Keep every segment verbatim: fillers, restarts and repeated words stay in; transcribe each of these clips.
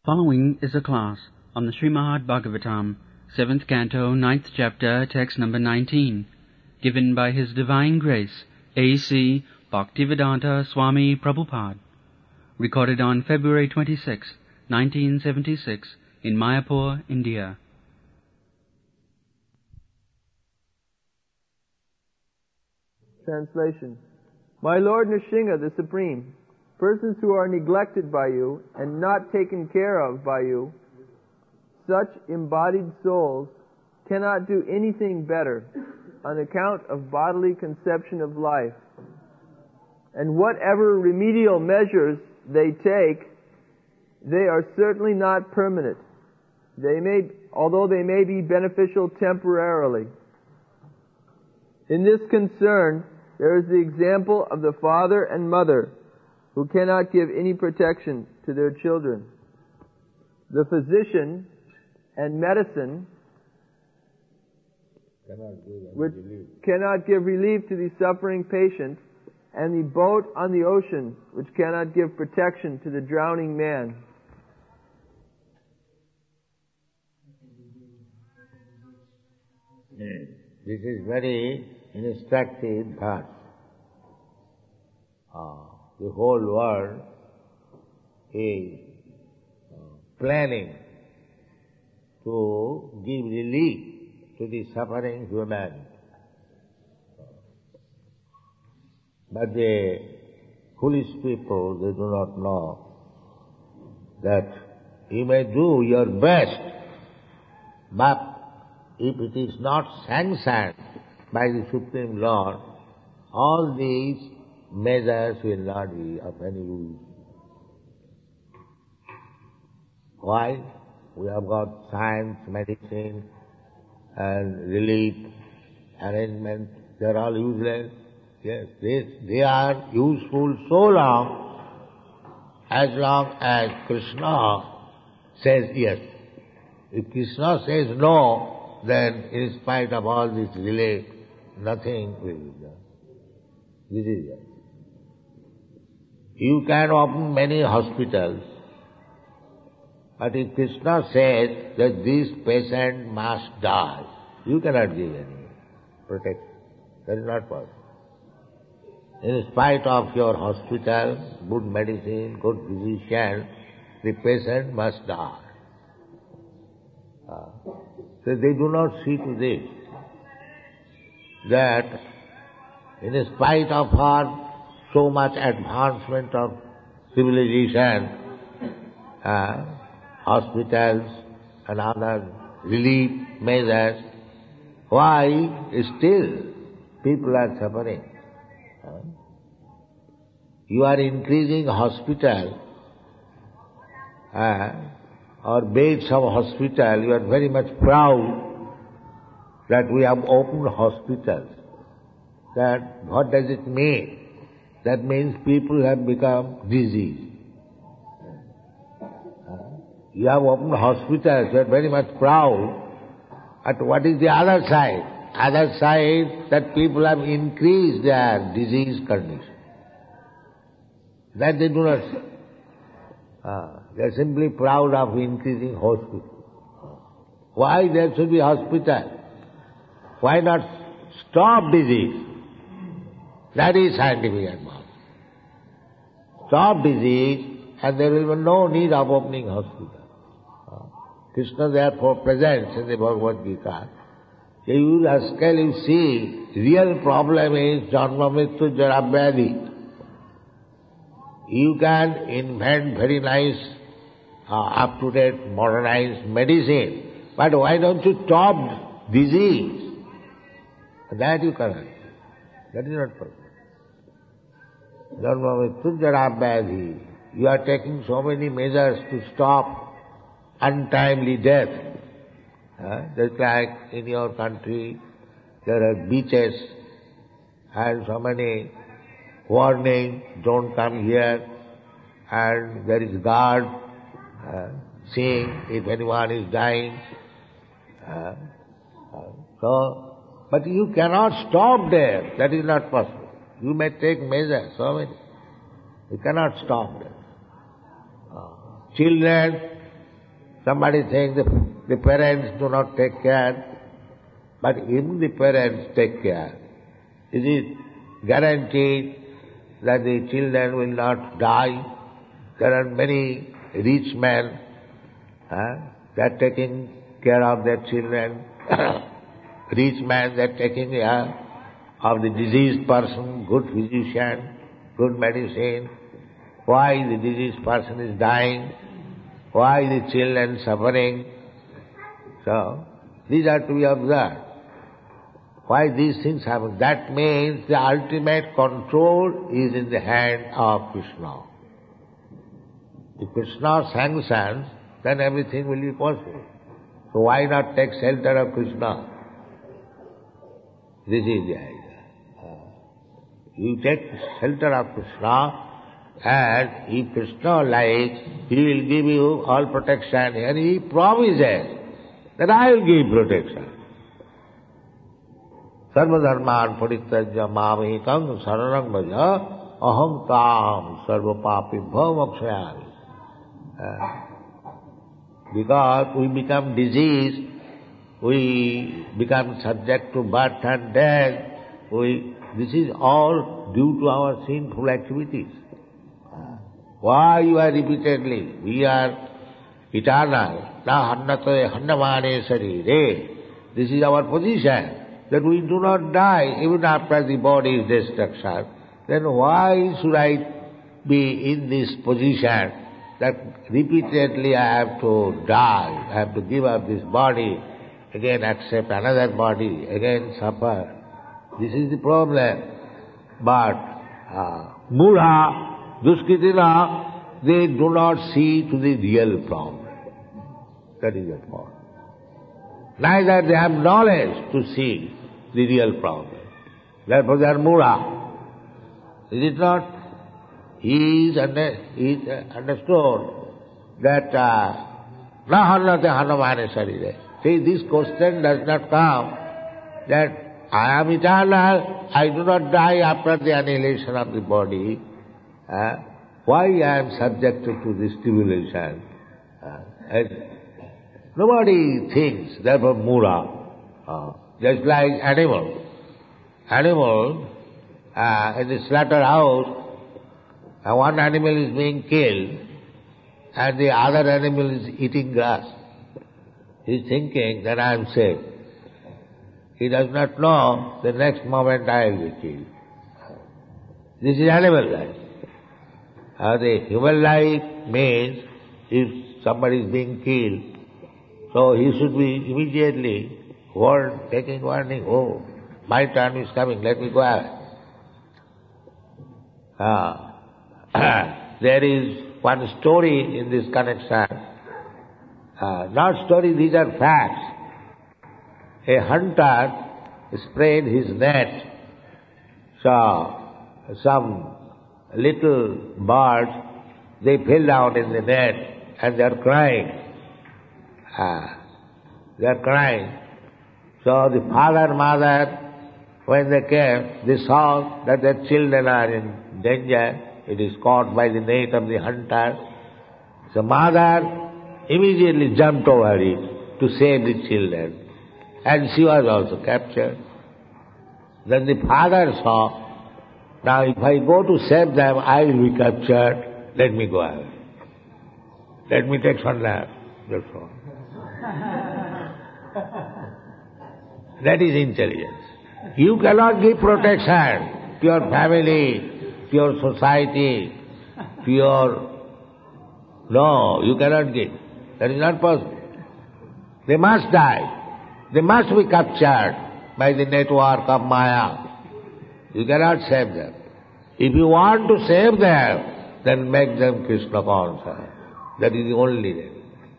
Following is a class on the Srimad Bhagavatam, seventh Canto, ninth Chapter, text number nineteen, given by His Divine Grace, A C Bhaktivedanta Swami Prabhupada, recorded on February twenty-sixth, nineteen seventy-six, in Mayapur, India. Translation. My Lord Nrsimha, the Supreme, persons who are neglected by you and not taken care of by you, such embodied souls cannot do anything better on account of bodily conception of life. And whatever remedial measures they take, they are certainly not permanent. They may, although they may be beneficial temporarily. In this concern, there is the example of the father and mother who cannot give any protection to their children. The physician and medicine cannot give which relief. cannot give relief to the suffering patient, and the boat on the ocean which cannot give protection to the drowning man. This is very instructive verse. Uh, the whole world is uh, planning to give relief to the suffering human. But the foolish people, they do not know that you may do your best, but if it is not sanctioned by the Supreme Lord, all these measures will not be of any use. Why? We have got science, medicine, and relief, arrangement. They are all useless. Yes, this, they are useful so long as long as Krishna says yes. If Krishna says no, then in spite of all this relief, nothing will be done. This is it. You can open many hospitals, but if Krishna says that this patient must die, you cannot give any protection. That is not possible. In spite of your hospital, good medicine, good physician, the patient must die. Uh, so they do not see to this, that in spite of our so much advancement of civilization, uh, hospitals and other relief measures, why still people are suffering? Uh, you are increasing hospital uh, or beds of hospital, you are very much proud that we have opened hospitals. That what does it mean? That means people have become diseased. You have opened hospitals, you are very much proud. But what is the other side? Other side, that people have increased their disease condition. That they do not see. Uh, they are simply proud of increasing hospital. Why there should be hospital? Why not stop disease? That is scientific advance. Stop disease and there will be no need of opening hospital. Uh, Krishna therefore presents in the Bhagavad Gita, you rascal, you see, real problem is Janma Mrityu Jara Vyadhi. You can invent very nice, uh, up-to-date, modernized medicine, but why don't you stop disease? That you cannot. That is not possible. Janma Mrityu Jara Vyadhi. You are taking so many measures to stop untimely death. Uh, just like in your country, there are beaches and so many warning, don't come here, and there is guard uh, seeing if anyone is dying. Uh, uh, so, but you cannot stop there. That is not possible. You may take measures, so many. You cannot stop there. Uh, children Somebody thinks the, the parents do not take care, but if the parents take care, is it guaranteed that the children will not die? There are many rich men huh, that are taking care of their children. Rich men that are taking care of the diseased person, good physician, good medicine. Why the diseased person is dying? Why the children suffering? So, these are to be observed. Why these things happen? That means the ultimate control is in the hand of Krishna. If Krishna sanctions, then everything will be possible. So why not take shelter of Krishna? This is the idea. You take shelter of Krishna, and if Krishna likes, He will give you all protection, and He promises that I will give protection. Sarvadharman parityajya mamekam saranam bhaja aham tam sarva papibhyo mokshayami. Because we become diseased, we become subject to birth and death, we, this is all due to our sinful activities. Why you are repeatedly, we are eternal, na hannate hannamane sarire. This is our position, that we do not die even after the body's destruction. Then why should I be in this position that repeatedly I have to die, I have to give up this body, again accept another body, again suffer. This is the problem. But uh, Mudha, Duskritina, they do not see to the real problem. That is the point. Neither they have knowledge to see the real problem. Therefore they are Mudha. Is it not? He is, under, he is uh, understood that na hannate hannamane sarire. See, this question does not come that I am eternal, I do not die after the annihilation of the body. Uh, why I am subjected to this tribulation? Uh, and nobody thinks, therefore Mura. Uh, just like animal. Animal uh, in the slaughterhouse, uh, one animal is being killed and the other animal is eating grass. He is thinking that I am safe. He does not know the next moment I will be killed. This is animal life. Uh, the human life means if somebody is being killed, so he should be immediately warned, taking warning, oh, my turn is coming, let me go away. Uh, there is one story in this connection. Uh, not story, these are facts. A hunter spread his net, so some little birds, they fell down in the net and they are crying. Uh, they are crying. So the father and mother, when they came, they saw that their children are in danger. It is caught by the net of the hunter. So mother immediately jumped over it to save the children. And she was also captured. Then the father saw, now if I go to save them, I will be captured. Let me go away. Let me take some nap. That's all. That is intelligence. You cannot give protection to your family, to your society, to your... No, you cannot give. That is not possible. They must die. They must be captured by the network of Maya. You cannot save them. If you want to save them, then make them Krishna conscious. That is the only way.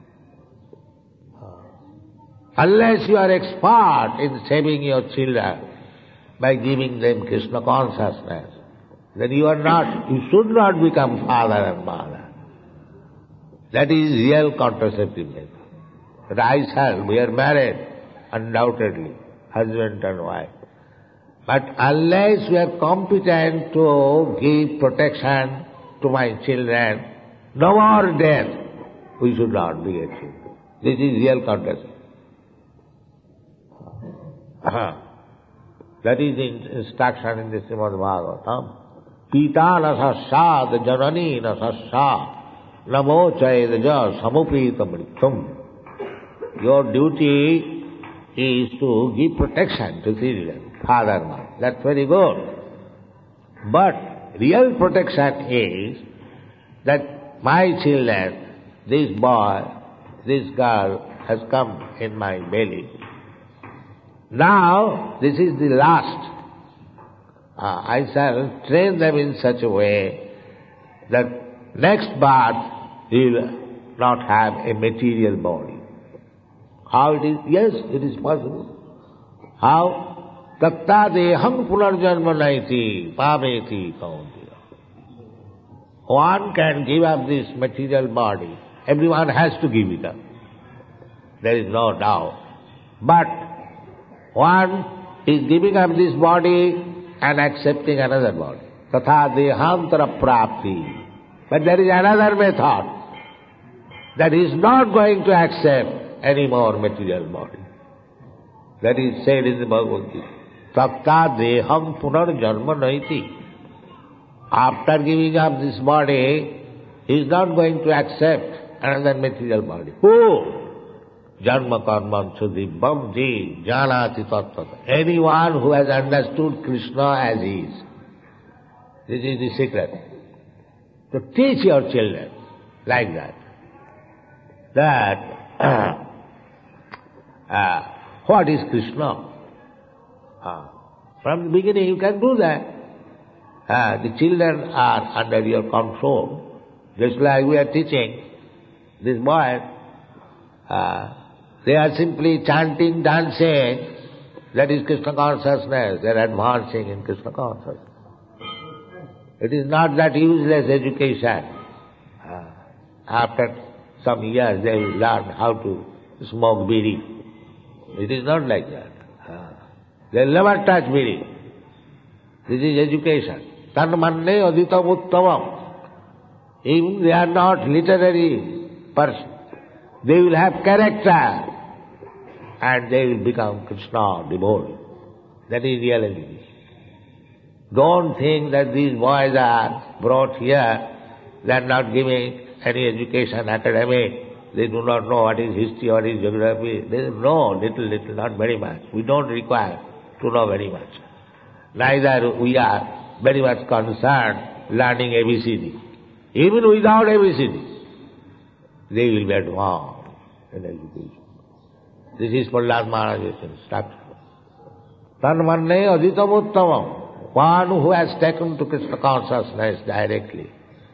Unless you are expert in saving your children by giving them Krishna consciousness, then you are not, you should not become father and mother. That is real contraceptive method. But I shall, we are married, undoubtedly, husband and wife. But unless we are competent to give protection to my children, no more death, we should not be achieved. This is real consciousness. That is the instruction in the Srimad Bhagavatam. Pita nasasya janani nasasya namo chayaja samupita mrityum. Your duty is to give protection to children, father, mother. That's very good. But real protection is that my children, this boy, this girl has come in my belly. Now, this is the last. Uh, I shall train them in such a way that next birth he will not have a material body. How it is? Yes, it is possible. How? Tatta deham punarjanma naiti pameti kauntiya. One can give up this material body. Everyone has to give it up. There is no doubt. But one is giving up this body and accepting another body. Tatha dehantara prapti. But there is another method that is not going to accept any more material body. That is said in the Bhagavad Gita. Takta deham punar janma naiti. After giving up this body, he is not going to accept another material body. Who? Janma karman sudibam ji janati tattva. Anyone who has understood Krishna as he is. This is the secret. To teach your children like that. That uh, what is Krishna? Uh, from the beginning you can do that. Uh, the children are under your control. Just like we are teaching this boy, uh, they are simply chanting, dancing. That is Krishna consciousness. They are advancing in Krishna consciousness. It is not that useless education. Uh, after some years they will learn how to smoke bidi. It is not like that. Uh, they will never touch bidi. This is education. Tanmanne aditam uttavam. Even they are not literary person. They will have character and they will become Krishna devotee. That is real education. Don't think that these boys are brought here, they are not giving any education, academic, they do not know what is history, what is geography. They know little, little, not very much. We don't require to know very much. Neither we are very much concerned learning A B C D. Even without A B C D, they will be advanced in education. This is Prahlad Maharaj's instruction. Tanmanne aditam uttavam. One who has taken to Krishna consciousness directly,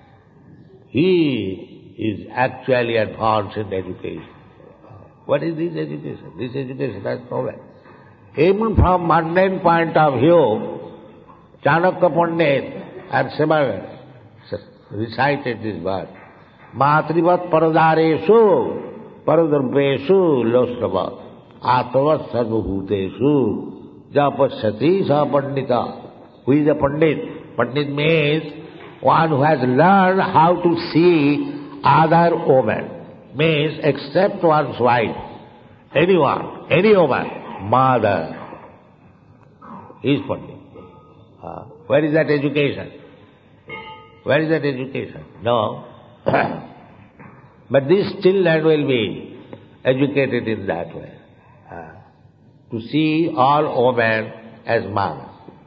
he is actually advanced in education. What is this education? This education has no value. Even from mundane point of view, Chanakya Pandit and Sima recited this verse. Matrivat paradareshu paradarbeshu losrava atvat sarvabhuteshu japasati sa pandita. Who is a Pandit? Pandit means one who has learned how to see other women. Means except one's wife. Anyone, any woman, mother, is Pandit. Uh, where is that education? Where is that education? No. But these children will be educated in that way. Uh, to see all women as mother.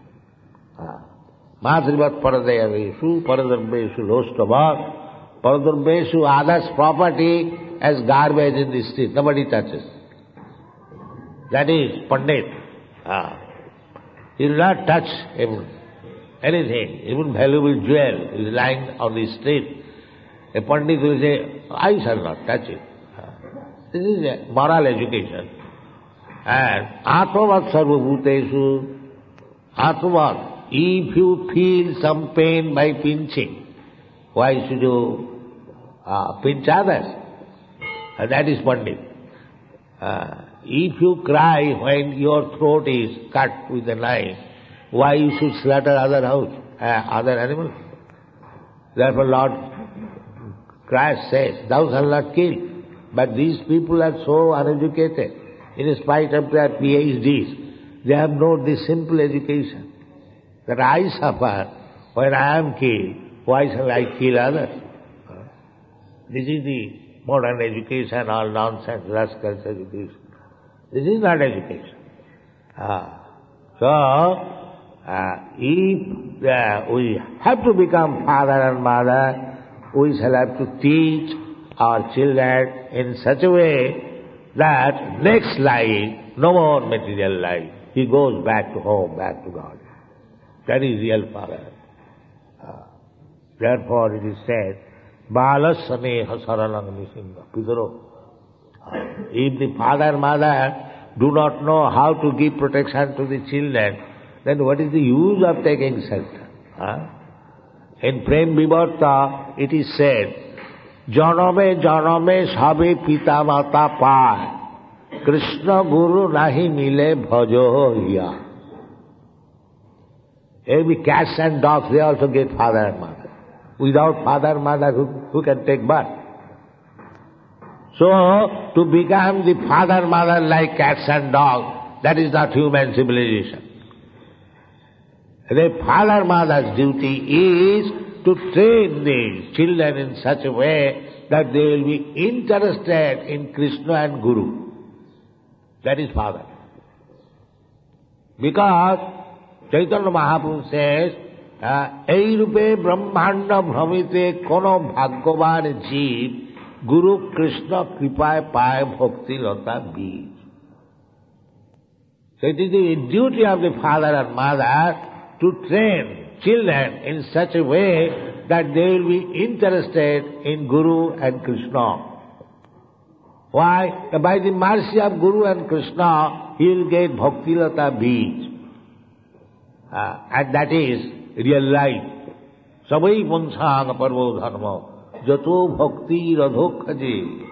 Matrivat paradayaveshu, paradarbeshu lostavat, paradarbeshu others' property as garbage in the street. Nobody touches. That is Pandit. Ah. He will not touch even anything, even valuable jewel is lying on the street. A Pandit will say, I shall not touch it. Ah. This is a moral education. And Atmavat sarvabhuteshu, Atmavat. If you feel some pain by pinching, why should you uh, pinch others? Uh, that is Pandit. Uh, if you cry when your throat is cut with a knife, why you should slaughter other house, uh, other animals? Therefore Lord Christ says, thou shalt not kill. But these people are so uneducated. In spite of their P H Ds, they have not this simple education. That I suffer when I am killed, why shall I kill others? This is the modern education, all nonsense, rascals education. This is not education. Ah. So, uh, if uh, we have to become father and mother, we shall have to teach our children in such a way that next life, no more material life, he goes back to home, back to God. That is real father. Uh, therefore it is said, Balasaneha Saranang Nisinga Pidaro. If the father, mother do not know how to give protection to the children, then what is the use of taking shelter? Huh? In Prem Vivarta, it is said, Janame janame sabhe pita mata pay, Krishna guru nahi mile bhajo hiya. Every cats and dogs, they also get father and mother. Without father and mother, who, who can take birth? So, to become the father, mother like cats and dogs, that is not human civilization. The father, mother's duty is to train the children in such a way that they will be interested in Krishna and Guru. That is father. Because Chaitanya Mahaprabhu says, Ei rupe brahmanda bhramite kono bhagyavan jeev Guru Krishna kripaye paye bhakti lata bij. So it is the duty of the father and mother to train children in such a way that they will be interested in Guru and Krishna. Why? By the mercy of Guru and Krishna, he will get bhakti lata bij. Uh, and that is real life. Sabai punsang parvo dharma. Jato bhakti radhokhaji.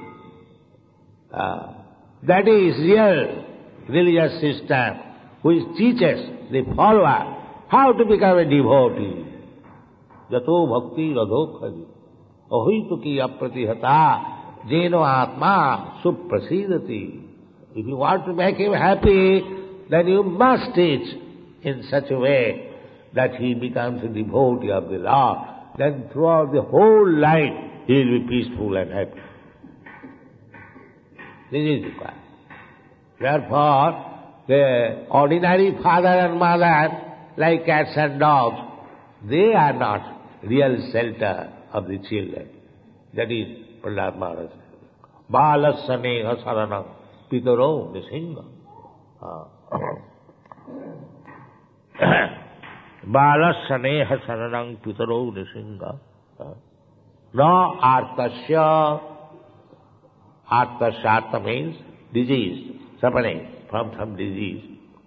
That is real religious system which teaches the follower how to become a devotee. Jato bhakti radhokhaji. Ahituki apratihata jeno atma suprasidati. If you want to make him happy, then you must teach in such a way that he becomes a devotee of the Lord. Then throughout the whole life, he will be peaceful and happy. This is required. Therefore, the ordinary father and mother, like cats and dogs, they are not real shelter of the children. That is Prahlad Maharaj. Balasaneha saranam pitaro nisinga. Balasaneha saranam pitaro nisinga. No artasya. Artasya, arta means disease, suffering from some disease.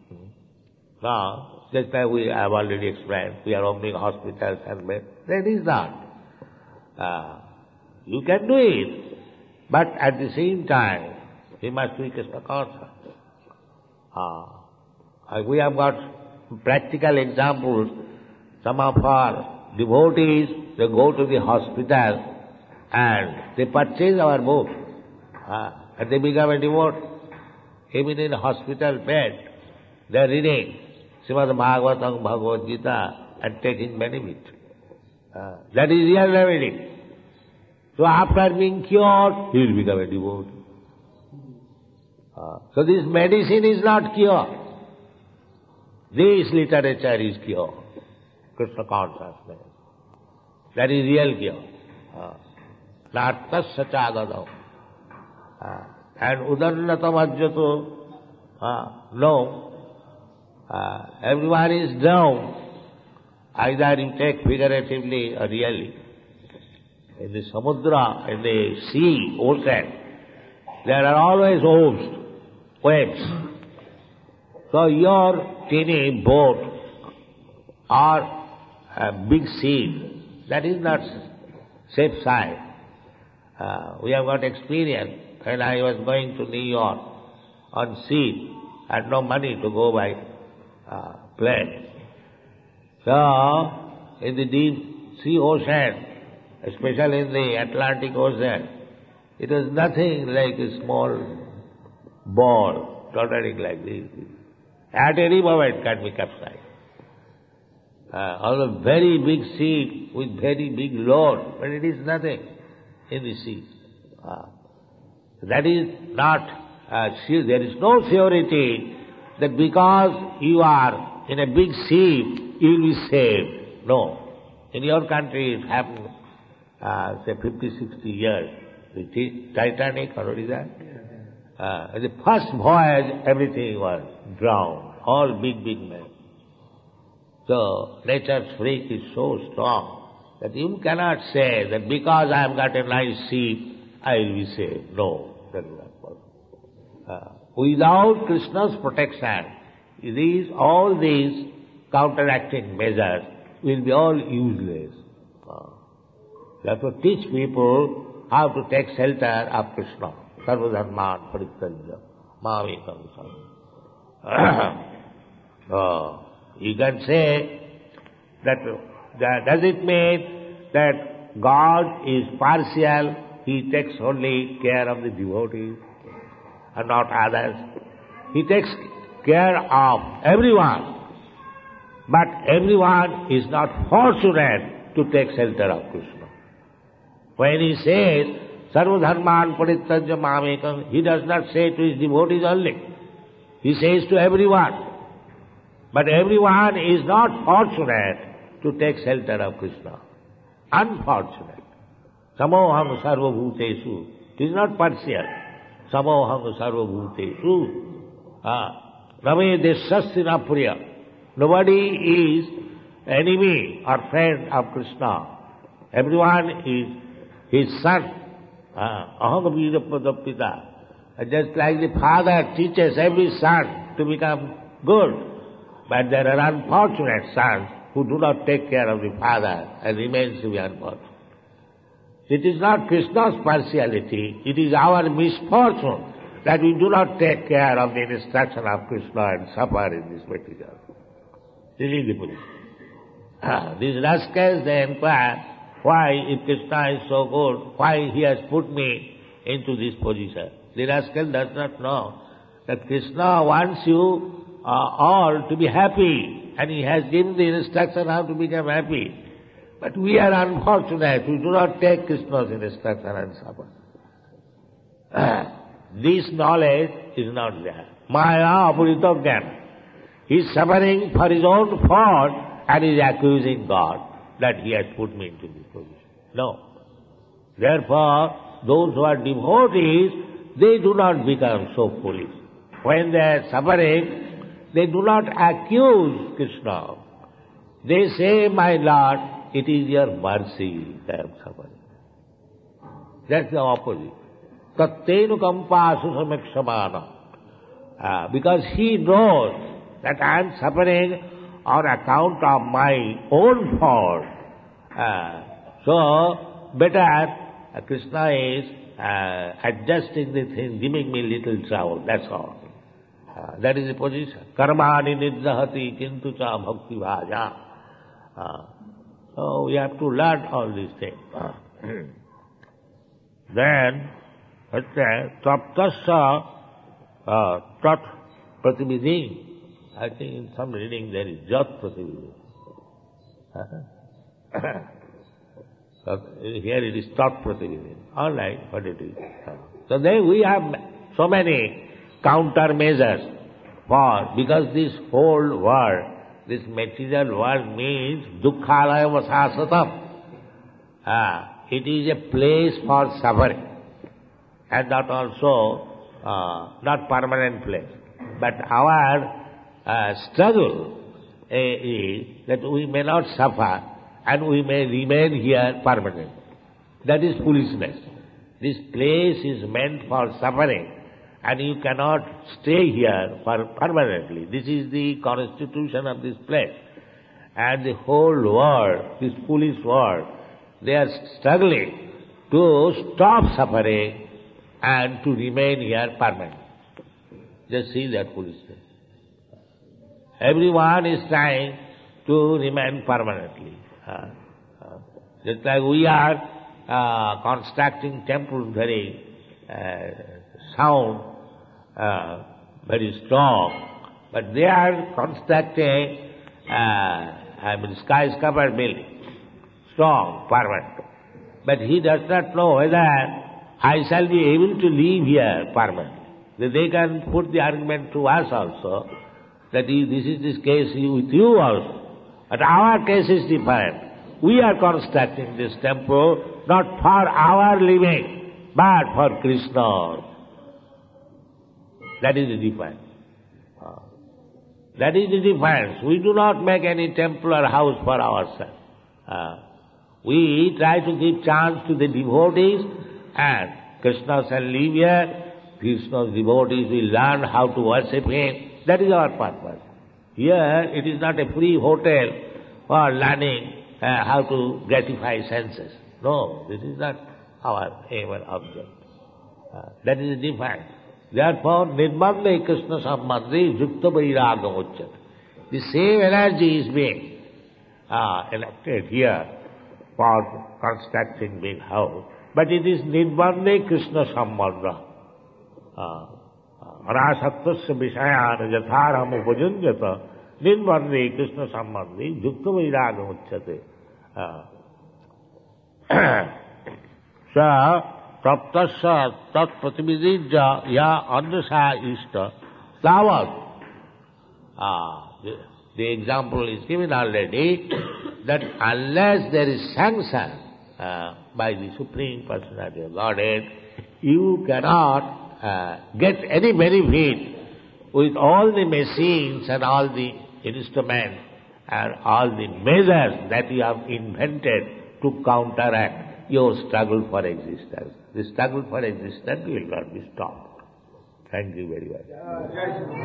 No, just like we have already explained, we are opening hospitals and beds. That is not. Uh, you can do it, but at the same time, you must be Krishna conscious. Uh, we have got practical examples. Some of our devotees, they go to the hospital and they purchase our book. Uh, and they become a devotee. Even in a hospital bed, they are reading Srimad Bhagavatam, Bhagavad Gita and taking benefit. Uh, that is real remedy. So after being cured, he will become a devotee. Uh, so this medicine is not cure. This literature is cure. Krishna consciousness. That is real cure. Nartas sachagadam. And udannatam ajyato. No. Uh, everyone is down. Either you take figuratively or really. In the samudra, in the sea, ocean, there are always waves, waves. So your teeny boat or a big sea, that is not safe side. Uh, we have got experience. When I was going to New York on sea, I had no money to go by uh, plane. So, in the deep sea ocean, especially in the Atlantic Ocean, It was nothing like a small ball tottering like this. At any moment can be capsized. Uh, or a very big ship with very big load, but it is nothing in the sea. Uh, that is not, uh, sure. There is no surety that because you are in a big ship, you will be saved. No. In your country it happened, uh, say fifty, sixty years. The Titanic, or what is that? Uh, the first voyage, everything was drowned. All big, big men. So, nature's freak is so strong that you cannot say that because I have got a nice ship, I will be saved. No, that is not possible. Uh, without Krishna's protection, these, all these counteracting measures will be all useless. Uh, you have to teach people how to take shelter of Krishna. Sarvadharman parityaja mamekam saranam. uh, You can say that, that does it mean that God is partial, He takes only care of the devotees and not others? He takes care of everyone, but everyone is not fortunate to take shelter of Krishna. When He says, Sarvadharman parityaja mamekam, He does not say to His devotees only. He says to everyone. But everyone is not fortunate to take shelter of Krishna. Unfortunate. Samoham sarva bhutesu. It is not partial. Samoham sarva bhutesu. Rame deshasya priya. Nobody is enemy or friend of Krishna. Everyone is his son. Aham virapadappita. Just like the father teaches every son to become good. But there are unfortunate sons who do not take care of the father and remain to be unfortunate. It is not Krishna's partiality, it is our misfortune that we do not take care of the instruction of Krishna and suffer in this material. This is the position. Ah, these rascals, they inquire, why, if Krishna is so good, why he has put me into this position? The rascal does not know that Krishna wants you Uh, all to be happy, and He has given the instruction how to become happy. But we are unfortunate, we do not take Krishna's instruction and suffer. This knowledge is not there. Maya apurita jnana. He is suffering for his own fault and is accusing God that He has put me into this position. No. Therefore, those who are devotees, they do not become so foolish. When they are suffering, they do not accuse Krishna. They say, my Lord, it is your mercy that I am suffering. That's the opposite. Tattenu kampa susamekshamana. Uh, because he knows that I am suffering on account of my own fault. Uh, so, better uh, Krishna is uh, adjusting the thing, giving me little trouble, that's all. Uh, that is the position. Karmani nidhahati kintu cha bhakti bhaja. Uh, so we have to learn all these things. Uh, then, let's say, taptasya uh, tat pratividhi. I think in some reading there is jat pratividhi. So here it is tat pratividhi. All right, what it is. Uh, so then we have so many countermeasures for, because this whole world, this material world means dukkhalaya vasasatam. Ah, it is a place for suffering, and that also uh, not permanent place. But our uh, struggle uh, is that we may not suffer and we may remain here permanently. That is foolishness. This place is meant for suffering, and you cannot stay here for permanently. This is the constitution of this place. And the whole world, this foolish world, they are struggling to stop suffering and to remain here permanently. Just see that foolishness. Everyone is trying to remain permanently. Uh, uh, just like we are uh, constructing temples very uh, sound, uh, very strong, but they are constructing, uh, I mean, skyscraper building, strong, permanent. But he does not know whether I shall be able to live here permanently. They can put the argument to us also, that is, this is this case with you also. But our case is different. We are constructing this temple not for our living, but for Krishna. That is the difference. That is the difference. We do not make any temple or house for ourselves. Uh, we try to give chance to the devotees, and Krishna shall live here. Krishna's devotees will learn how to worship him. That is our purpose. Here it is not a free hotel for learning uh, how to gratify senses. No, this is not our aim and object. Uh, that is the difference. Therefore, Nirmande Krishna Sambandhi Yukta Vairagam Uchyate. The same energy is being uh, elected here for constructing big house, but it is Nirmande Krishna Sambandha. Arasattasya vishayana yatharam upajunjata nirmande Krishna sambandhi yukta vairagam uchyate. Sa praptasya tat pratividijya ya andasa ishta tavat. The example is given already that unless there is sanction uh, by the Supreme Personality of Godhead, you cannot Uh, get any benefit with all the machines and all the instruments and all the measures that you have invented to counteract your struggle for existence. The struggle for existence will not be stopped. Thank you very much.